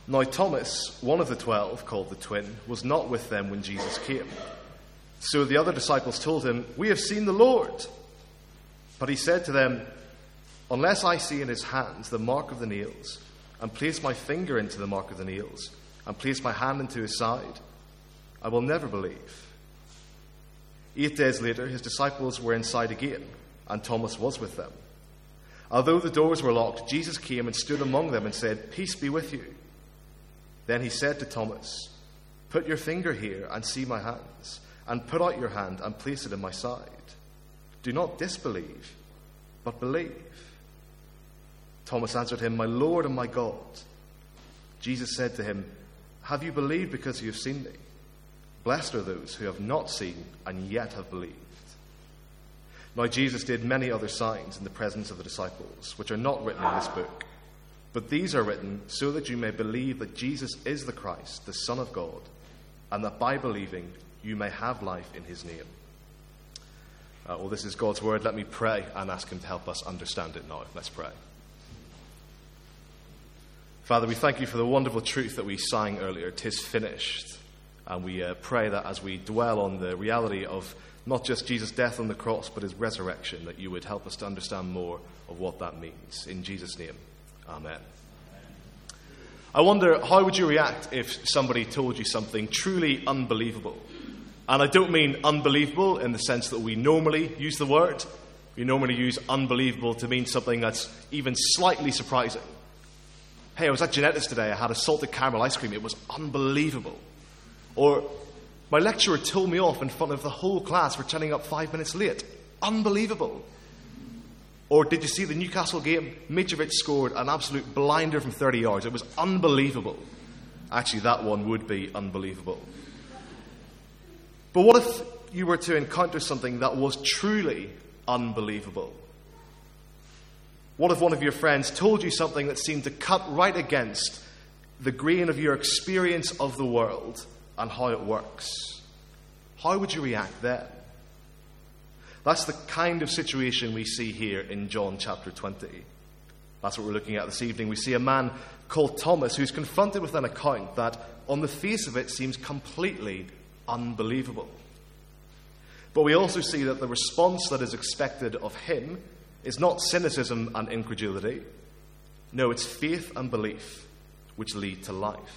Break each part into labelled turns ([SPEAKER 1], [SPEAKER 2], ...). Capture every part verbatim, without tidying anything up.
[SPEAKER 1] Now Thomas, one of the twelve, called the twin, was not with them when Jesus came. So the other disciples told him, "We have seen the Lord." But he said to them, "Unless I see in his hands the mark of the nails, and place my finger into the mark of the nails, and place my hand into his side, I will never believe." Eight days later, his disciples were inside again, and Thomas was with them. Although the doors were locked, Jesus came and stood among them and said, "Peace be with you." Then he said to Thomas, "Put your finger here and see my hands, and put out your hand and place it in my side. Do not disbelieve, but believe." Thomas answered him, "My Lord and my God." Jesus said to him, "Have you believed because you have seen me? Blessed are those who have not seen and yet have believed." Now Jesus did many other signs in the presence of the disciples, which are not written in this book. But these are written so that you may believe that Jesus is the Christ, the Son of God, and that by believing you may have life in his name. Uh, well, this is God's word. Let me pray and ask him to help us understand it now. Let's pray. Father, we thank you for the wonderful truth that we sang earlier, "'Tis finished." And we uh, pray that as we dwell on the reality of not just Jesus' death on the cross, but his resurrection, that you would help us to understand more of what that means. In Jesus' name, amen. I wonder, how would you react if somebody told you something truly unbelievable? And I don't mean unbelievable in the sense that we normally use the word. We normally use unbelievable to mean something that's even slightly surprising. Hey, I was at Genetics today. I had a salted caramel ice cream. It was unbelievable. Or, my lecturer told me off in front of the whole class for turning up five minutes late. Unbelievable. Or, did you see the Newcastle game? Mitrovic scored an absolute blinder from thirty yards. It was unbelievable. Actually, that one would be unbelievable. But what if you were to encounter something that was truly unbelievable? What if one of your friends told you something that seemed to cut right against the grain of your experience of the world and how it works? How would you react then? That's the kind of situation we see here in John chapter twenty. That's what we're looking at this evening. We see a man called Thomas who's confronted with an account that, on the face of it, seems completely unbelievable. But we also see that the response that is expected of him is not cynicism and incredulity. No, it's faith and belief which lead to life.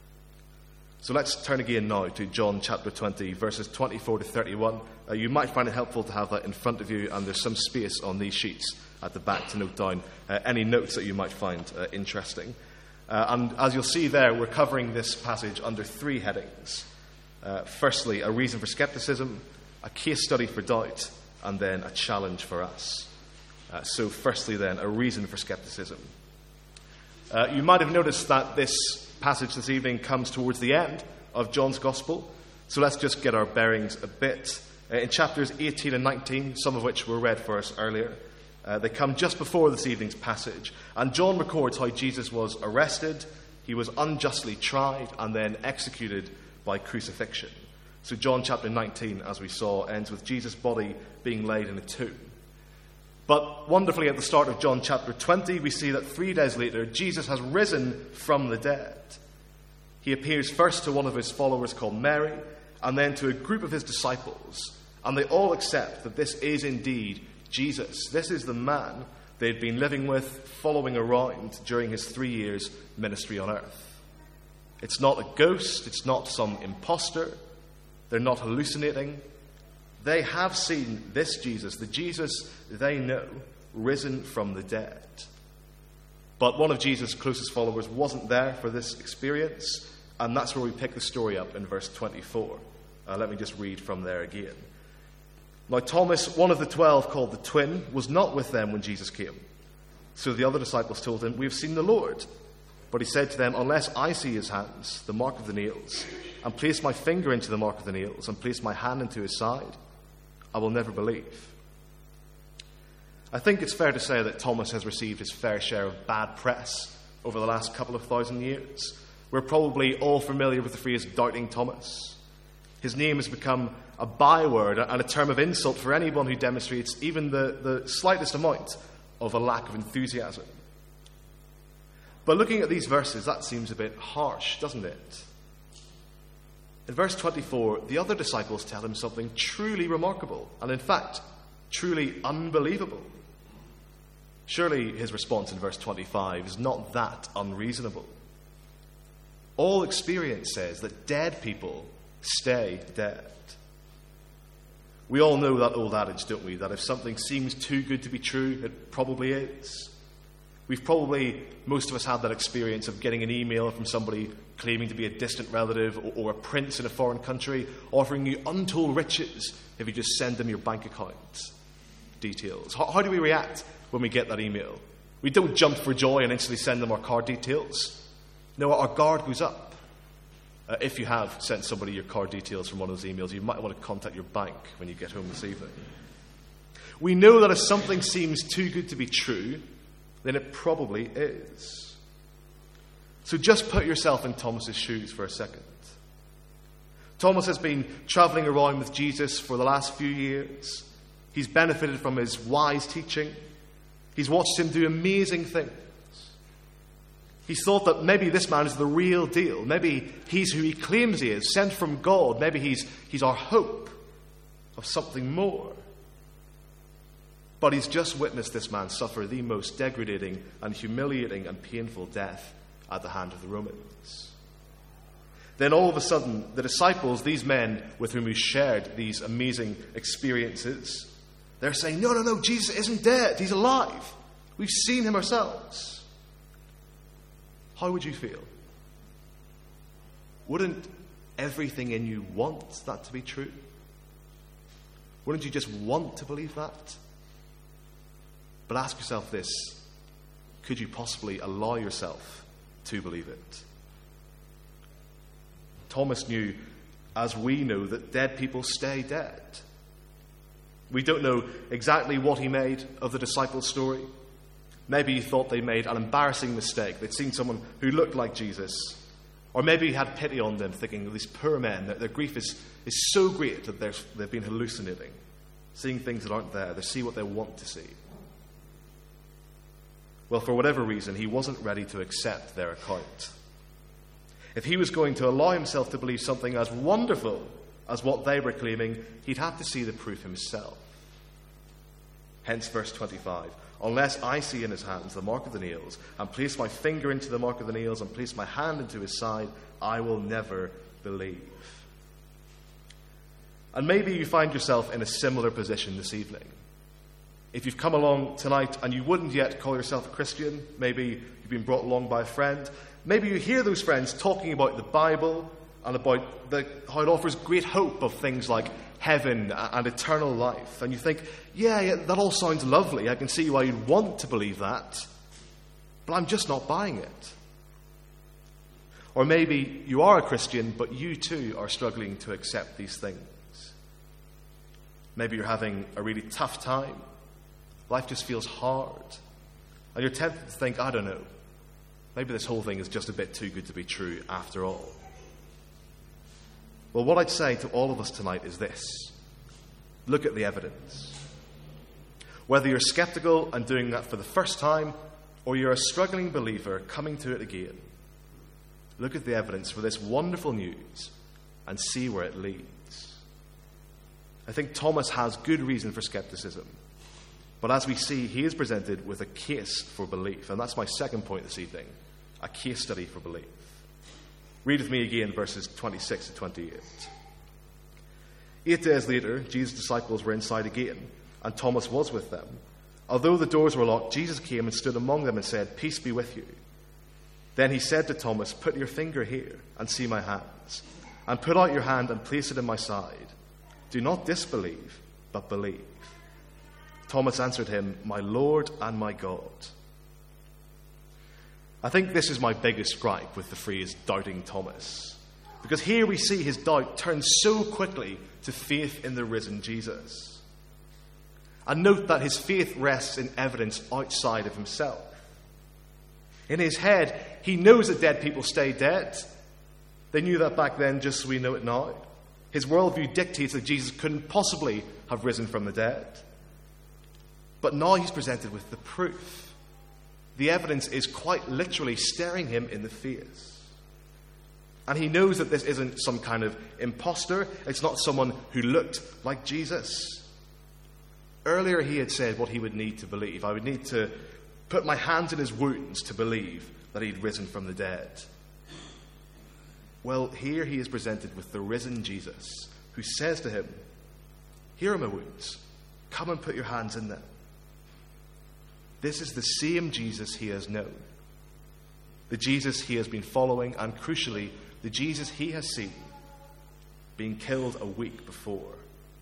[SPEAKER 1] So let's turn again now to John chapter twenty, verses twenty-four to thirty-one. Uh, you might find it helpful to have that in front of you, and there's some space on these sheets at the back to note down uh, any notes that you might find uh, interesting. Uh, and as you'll see there, we're covering this passage under three headings. Uh, firstly, a reason for skepticism, a case study for doubt, and then a challenge for us. Uh, so firstly then, a reason for skepticism. Uh, you might have noticed that this passage this evening comes towards the end of John's Gospel. So let's just get our bearings a bit. Uh, in chapters eighteen and nineteen, some of which were read for us earlier, uh, they come just before this evening's passage. And John records how Jesus was arrested, he was unjustly tried, and then executed by crucifixion. So John chapter nineteen, as we saw, ends with Jesus' body being laid in a tomb. But wonderfully, at the start of John chapter twenty, we see that three days later, Jesus has risen from the dead. He appears first to one of his followers called Mary, and then to a group of his disciples. And they all accept that this is indeed Jesus. This is the man they'd been living with, following around during his three years ministry on earth. It's not a ghost. It's not some imposter. They're not hallucinating. They have seen this Jesus, the Jesus they know, risen from the dead. But one of Jesus' closest followers wasn't there for this experience, and that's where we pick the story up in verse twenty-four. Uh, let me just read from there again. Now Thomas, one of the twelve, called the twin, was not with them when Jesus came. So the other disciples told him, "We have seen the Lord." But he said to them, "Unless I see his hands, the mark of the nails, and place my finger into the mark of the nails, and place my hand into his side, I will never believe." I think it's fair to say that Thomas has received his fair share of bad press over the last couple of thousand years. We're probably all familiar with the phrase doubting Thomas. His name has become a byword and a term of insult for anyone who demonstrates even the, the slightest amount of a lack of enthusiasm. But looking at these verses, that seems a bit harsh, doesn't it? In verse twenty-four, the other disciples tell him something truly remarkable, and in fact, truly unbelievable. Surely his response in verse twenty-five is not that unreasonable. All experience says that dead people stay dead. We all know that old adage, don't we? That if something seems too good to be true, it probably is. We've probably, most of us, had that experience of getting an email from somebody claiming to be a distant relative or, or a prince in a foreign country, offering you untold riches if you just send them your bank account details. How, how do we react when we get that email? We don't jump for joy and instantly send them our card details. No, our guard goes up. Uh, if you have sent somebody your card details from one of those emails, you might want to contact your bank when you get home this evening. We know that if something seems too good to be true, then it probably is. So just put yourself in Thomas's shoes for a second. Thomas has been traveling around with Jesus for the last few years. He's benefited from his wise teaching. He's watched him do amazing things. He's thought that maybe this man is the real deal. Maybe he's who he claims he is, sent from God. Maybe he's, he's our hope of something more. But he's just witnessed this man suffer the most degrading and humiliating and painful death at the hand of the Romans. Then all of a sudden, the disciples, these men with whom he shared these amazing experiences, they're saying, no, no, no, Jesus isn't dead. He's alive. We've seen him ourselves. How would you feel? Wouldn't everything in you want that to be true? Wouldn't you just want to believe that? But ask yourself this: could you possibly allow yourself to believe it? Thomas knew, as we know, that dead people stay dead. We don't know exactly what he made of the disciples' story. Maybe he thought they made an embarrassing mistake. They'd seen someone who looked like Jesus. Or maybe he had pity on them, thinking, these poor men, their, their grief is, is so great that they're, they've been hallucinating, seeing things that aren't there. They see what they want to see. Well, for whatever reason, he wasn't ready to accept their account. If he was going to allow himself to believe something as wonderful as what they were claiming, he'd have to see the proof himself. Hence verse twenty-five. Unless I see in his hands the mark of the nails, and place my finger into the mark of the nails, and place my hand into his side, I will never believe. And maybe you find yourself in a similar position this evening. If you've come along tonight and you wouldn't yet call yourself a Christian, maybe you've been brought along by a friend, maybe you hear those friends talking about the Bible and about the, how it offers great hope of things like heaven and eternal life. And you think, yeah, yeah, that all sounds lovely. I can see why you'd want to believe that. But I'm just not buying it. Or maybe you are a Christian, but you too are struggling to accept these things. Maybe you're having a really tough time. Life just feels hard. And you're tempted to think, I don't know, maybe this whole thing is just a bit too good to be true after all. Well, what I'd say to all of us tonight is this: look at the evidence. Whether you're skeptical and doing that for the first time, or you're a struggling believer coming to it again, look at the evidence for this wonderful news and see where it leads. I think Thomas has good reason for skepticism, but as we see, he is presented with a case for belief, and that's my second point this evening: a case study for belief. Read with me again verses twenty-six to twenty-eight. Eight days later, Jesus' disciples were inside again, and Thomas was with them. Although the doors were locked, Jesus came and stood among them and said, "Peace be with you." Then he said to Thomas, "Put your finger here and see my hands, and put out your hand and place it in my side. Do not disbelieve, but believe." Thomas answered him, "My Lord and my God." I think this is my biggest gripe with the phrase doubting Thomas. Because here we see his doubt turn so quickly to faith in the risen Jesus. And note that his faith rests in evidence outside of himself. In his head, he knows that dead people stay dead. They knew that back then just as we know it now. His worldview dictates that Jesus couldn't possibly have risen from the dead. But now he's presented with the proof. the evidence is quite literally staring him in the face. And he knows that this isn't some kind of imposter. It's not someone who looked like Jesus. Earlier he had said what he would need to believe. I would need to put my hands in his wounds to believe that he'd risen from the dead. Well, here he is presented with the risen Jesus, who says to him, "Here are my wounds. Come and put your hands in them." This is the same Jesus he has known. The Jesus he has been following, and crucially, the Jesus he has seen being killed a week before.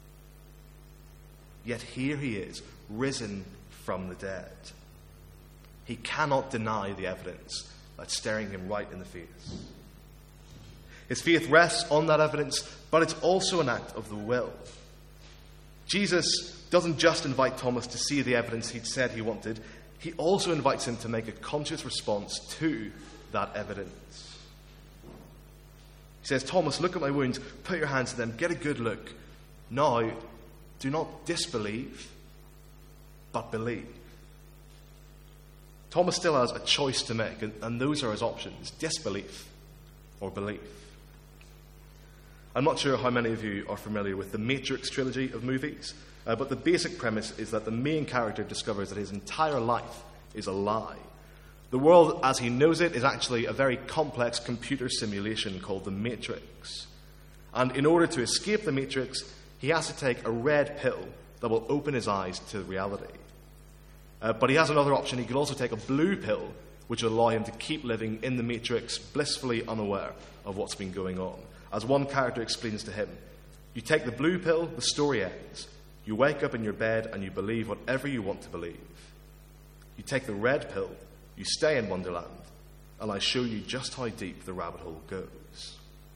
[SPEAKER 1] Yet here he is, risen from the dead. He cannot deny the evidence that's staring him right in the face. His faith rests on that evidence, but it's also an act of the will. Jesus doesn't just invite Thomas to see the evidence he'd said he wanted. He also invites him to make a conscious response to that evidence. He says, "Thomas, look at my wounds. Put your hands in them. Get a good look. Now, do not disbelieve, but believe." Thomas still has a choice to make, and, and those are his options: disbelief or belief. I'm not sure how many of you are familiar with the Matrix trilogy of movies, uh, but the basic premise is that the main character discovers that his entire life is a lie. The world as he knows it is actually a very complex computer simulation called the Matrix. And in order to escape the Matrix, he has to take a red pill that will open his eyes to reality. Uh, but he has another option. He could also take a blue pill, which will allow him to keep living in the Matrix, blissfully unaware of what's been going on. As one character explains to him, you take the blue pill, the story ends. You wake up in your bed and you believe whatever you want to believe. You take the red pill, you stay in Wonderland, and I show you just how deep the rabbit hole goes.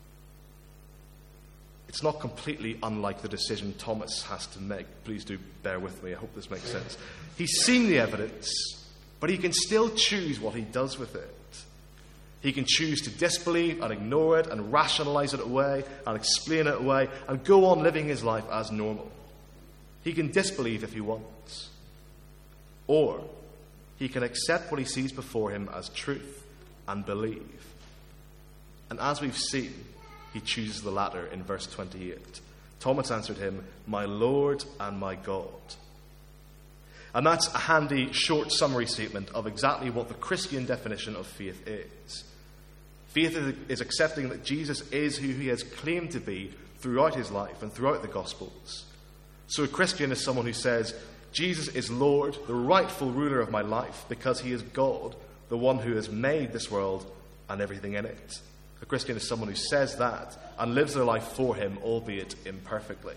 [SPEAKER 1] It's not completely unlike the decision Thomas has to make. Please do bear with me. I hope this makes sense. He's seen the evidence, but he can still choose what he does with it. He can choose to disbelieve and ignore it and rationalize it away and explain it away and go on living his life as normal. He can disbelieve if he wants. Or he can accept what he sees before him as truth and believe. And as we've seen, he chooses the latter in verse twenty-eight. Thomas answered him, "My Lord and my God." And that's a handy, short summary statement of exactly what the Christian definition of faith is. Faith is accepting that Jesus is who he has claimed to be throughout his life and throughout the Gospels. So a Christian is someone who says, Jesus is Lord, the rightful ruler of my life, because he is God, the one who has made this world and everything in it. A Christian is someone who says that and lives their life for him, albeit imperfectly.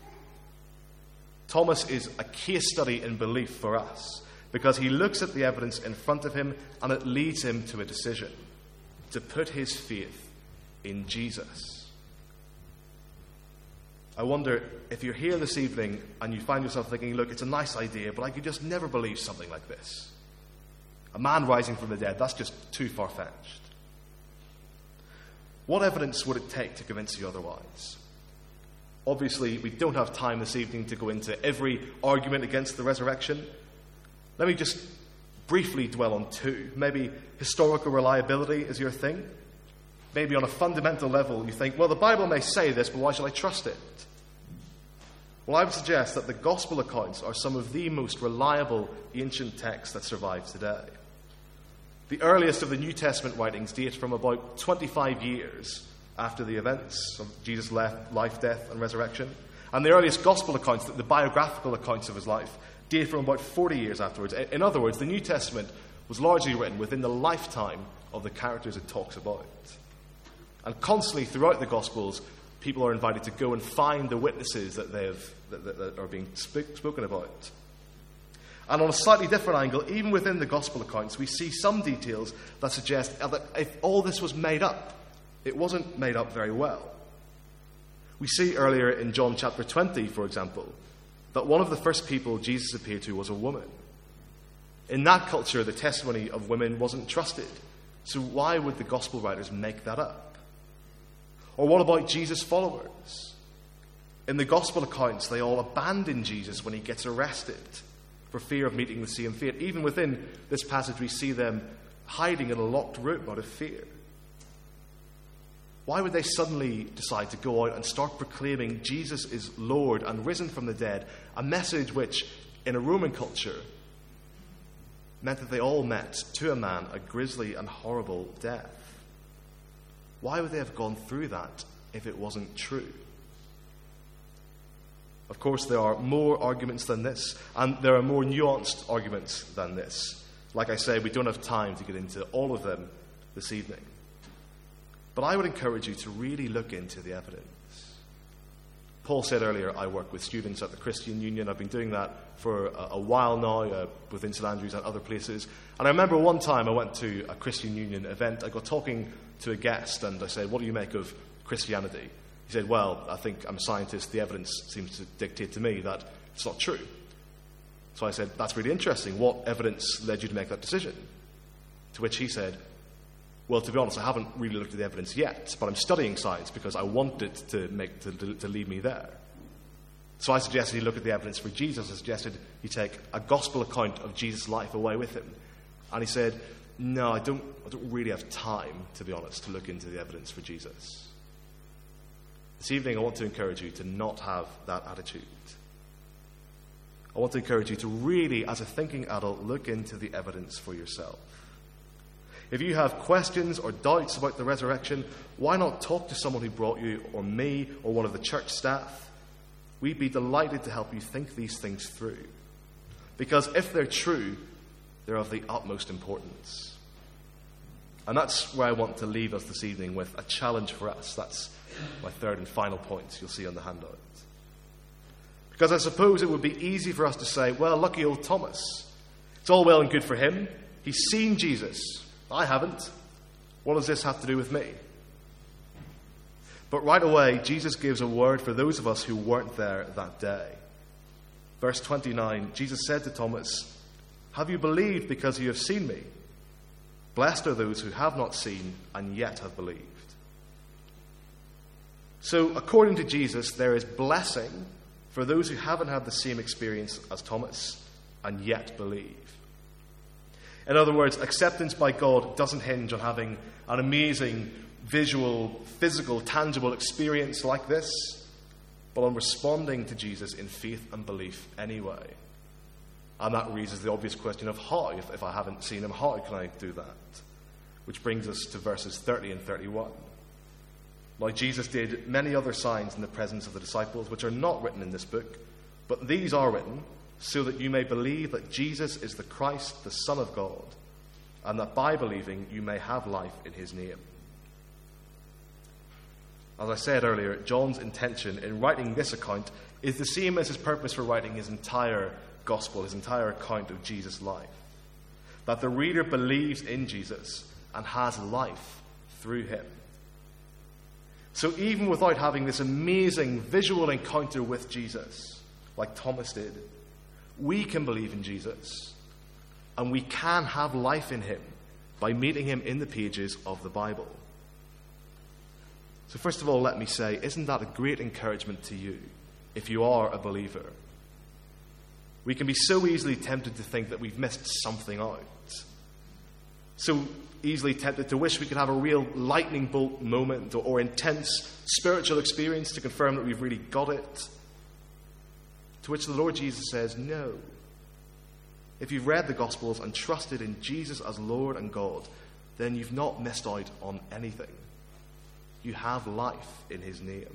[SPEAKER 1] Thomas is a case study in belief for us because he looks at the evidence in front of him and it leads him to a decision: to put his faith in Jesus. I wonder if you're here this evening and you find yourself thinking, look, it's a nice idea, but I could just never believe something like this. A man rising from the dead, that's just too far-fetched. What evidence would it take to convince you otherwise? Obviously, we don't have time this evening to go into every argument against the resurrection. Let me just briefly dwell on two. Maybe historical reliability is your thing. Maybe on a fundamental level you think, well, the Bible may say this, but why should I trust it? Well, I would suggest that the Gospel accounts are some of the most reliable ancient texts that survive today. The earliest of the New Testament writings date from about twenty-five years after the events of Jesus' life, death, and resurrection. And the earliest Gospel accounts, the biographical accounts of his life, date from about forty years afterwards. In other words, the New Testament was largely written within the lifetime of the characters it talks about. And constantly throughout the Gospels, people are invited to go and find the witnesses that they have that, that, that are being sp- spoken about. And on a slightly different angle, even within the Gospel accounts, we see some details that suggest that if all this was made up, it wasn't made up very well. We see earlier in John chapter twenty, for example, that one of the first people Jesus appeared to was a woman. In that culture, the testimony of women wasn't trusted. So why would the Gospel writers make that up? Or what about Jesus' followers? In the Gospel accounts, they all abandon Jesus when he gets arrested. for fear of meeting the same fate. Even within this passage, we see them hiding in a locked room out of fear. Why would they suddenly decide to go out and start proclaiming Jesus is Lord and risen from the dead, a message which, in a Roman culture, meant that they all met, to a man, a grisly and horrible death? Why would they have gone through that if it wasn't true? Of course, there are more arguments than this, and there are more nuanced arguments than this. Like I say, we don't have time to get into all of them this evening. But I would encourage you to really look into the evidence. Paul said earlier, I work with students at the Christian Union. I've been doing that for a, a while now, uh, within St Andrews and other places. And I remember one time I went to a Christian Union event. I got talking to a guest, and I said, what do you make of Christianity? He said, well, I think I'm a scientist. The evidence seems to dictate to me that it's not true. So I said, that's really interesting. What evidence led you to make that decision? To which he said, well, to be honest, I haven't really looked at the evidence yet, but I'm studying science because I want it to, make, to, to lead me there. So I suggested he look at the evidence for Jesus. I suggested he take a gospel account of Jesus' life away with him. And he said, no, I don't, I don't really have time, to be honest, to look into the evidence for Jesus. This evening, I want to encourage you to not have that attitude. I want to encourage you to really, as a thinking adult, look into the evidence for yourself. If you have questions or doubts about the resurrection, why not talk to someone who brought you, or me, or one of the church staff? We'd be delighted to help you think these things through. Because if they're true, they're of the utmost importance. And that's where I want to leave us this evening, with a challenge for us. That's my third and final point you'll see on the handout. Because I suppose it would be easy for us to say, well, lucky old Thomas. It's all well and good for him. He's seen Jesus. I haven't. What does this have to do with me? But right away, Jesus gives a word for those of us who weren't there that day. Verse twenty-nine, Jesus said to Thomas, have you believed because you have seen me? Blessed are those who have not seen and yet have believed. So, according to Jesus, there is blessing for those who haven't had the same experience as Thomas and yet believe. In other words, acceptance by God doesn't hinge on having an amazing visual, physical, tangible experience like this, but on responding to Jesus in faith and belief anyway. And that raises the obvious question of how. If, if I haven't seen him, how can I do that? Which brings us to verses thirty and thirty-one. Now, Jesus did many other signs in the presence of the disciples, which are not written in this book, but these are written so that you may believe that Jesus is the Christ, the Son of God, and that by believing you may have life in his name. As I said earlier, John's intention in writing this account is the same as his purpose for writing his entire gospel, his entire account of Jesus' life. That the reader believes in Jesus and has life through him. So even without having this amazing visual encounter with Jesus, like Thomas did, we can believe in Jesus, and we can have life in him by meeting him in the pages of the Bible. So first of all, let me say, isn't that a great encouragement to you if you are a believer? We can be so easily tempted to think that we've missed something out. So easily tempted to wish we could have a real lightning bolt moment or, or intense spiritual experience to confirm that we've really got it. To which the Lord Jesus says, no. If you've read the Gospels and trusted in Jesus as Lord and God, then you've not missed out on anything. You have life in his name.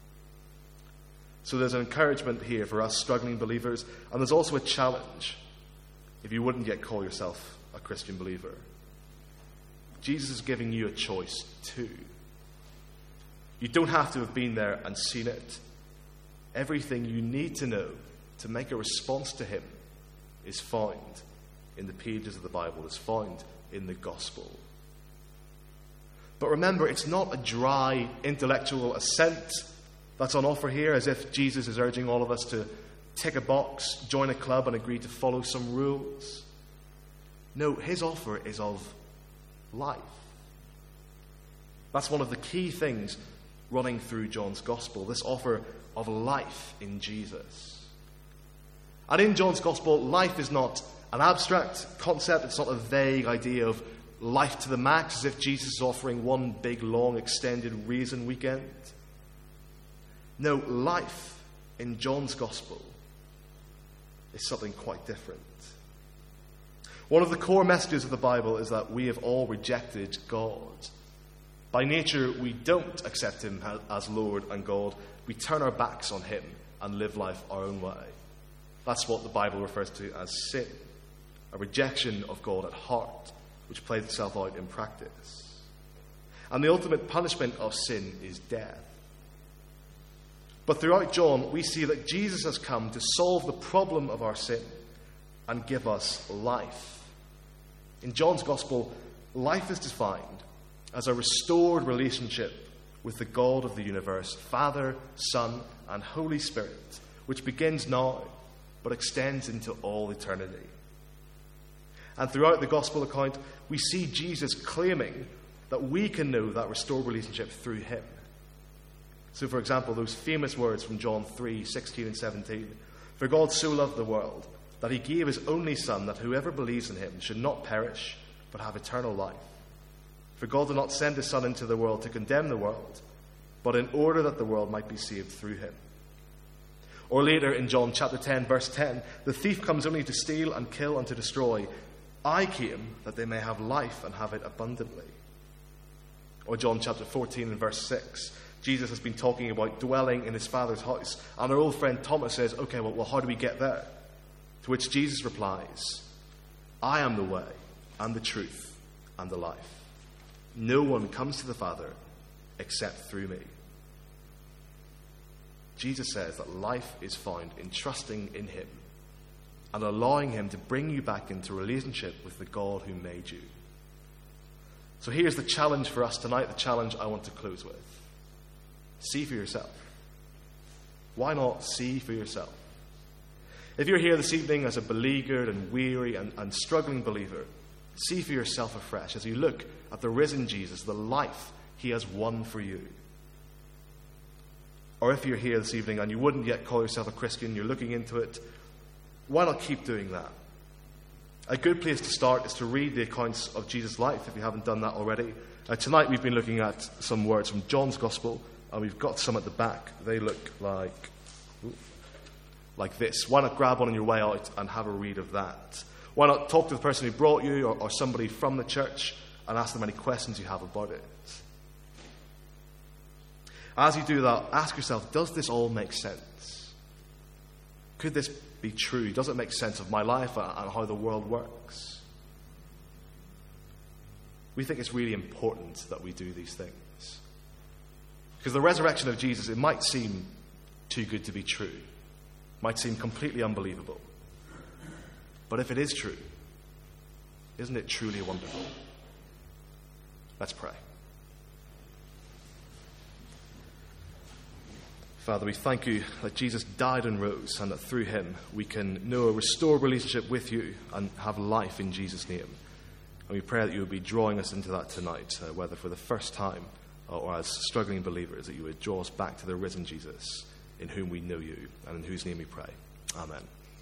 [SPEAKER 1] So there's an encouragement here for us struggling believers, and there's also a challenge if you wouldn't yet call yourself a Christian believer. Jesus is giving you a choice too. You don't have to have been there and seen it. Everything you need to know to make a response to him is found in the pages of the Bible, is found in the gospel. But remember, it's not a dry intellectual assent that's on offer here, as if Jesus is urging all of us to tick a box, join a club, and agree to follow some rules. No, his offer is of life. That's one of the key things running through John's gospel, this offer of life in Jesus. And in John's Gospel, life is not an abstract concept. It's not a vague idea of life to the max, as if Jesus is offering one big, long, extended reason weekend. No, life in John's Gospel is something quite different. One of the core messages of the Bible is that we have all rejected God. By nature, we don't accept him as Lord and God. We turn our backs on him and live life our own way. That's what the Bible refers to as sin, a rejection of God at heart, which plays itself out in practice. And the ultimate punishment of sin is death. But throughout John, we see that Jesus has come to solve the problem of our sin and give us life. In John's Gospel, life is defined as a restored relationship with the God of the universe, Father, Son, and Holy Spirit, which begins now but extends into all eternity. And throughout the Gospel account, we see Jesus claiming that we can know that restored relationship through him. So, for example, those famous words from John three, sixteen and seventeen. For God so loved the world that he gave his only Son, that whoever believes in him should not perish, but have eternal life. For God did not send his Son into the world to condemn the world, but in order that the world might be saved through him. Or later in John chapter ten, verse ten, the thief comes only to steal and kill and to destroy. I came that they may have life and have it abundantly. Or John chapter fourteen and verse six. Jesus has been talking about dwelling in his Father's house. And our old friend Thomas says, okay, well, well, how do we get there? To which Jesus replies, I am the way and the truth and the life. No one comes to the Father except through me. Jesus says that life is found in trusting in him and allowing him to bring you back into relationship with the God who made you. So here's the challenge for us tonight, the challenge I want to close with. See for yourself. Why not see for yourself? If you're here this evening as a beleaguered and weary and, and struggling believer, see for yourself afresh as you look at the risen Jesus, the life he has won for you. Or if you're here this evening and you wouldn't yet call yourself a Christian, you're looking into it, why not keep doing that? A good place to start is to read the accounts of Jesus' life if you haven't done that already. Uh, tonight we've been looking at some words from John's Gospel, and we've got some at the back. They look like, like this. Why not grab one on your way out and have a read of that? Why not talk to the person who brought you or, or somebody from the church and ask them any questions you have about it? As you do that, ask yourself, does this all make sense? Could this be true? Does it make sense of my life and how the world works? We think it's really important that we do these things. Because the resurrection of Jesus, it might seem too good to be true. It might seem completely unbelievable. But if it is true, isn't it truly wonderful? Let's pray. Father, we thank you that Jesus died and rose, and that through him we can know a restored relationship with you and have life in Jesus' name. And we pray that you would be drawing us into that tonight, uh, whether for the first time or, or as struggling believers, that you would draw us back to the risen Jesus, in whom we know you, and in whose name we pray. Amen.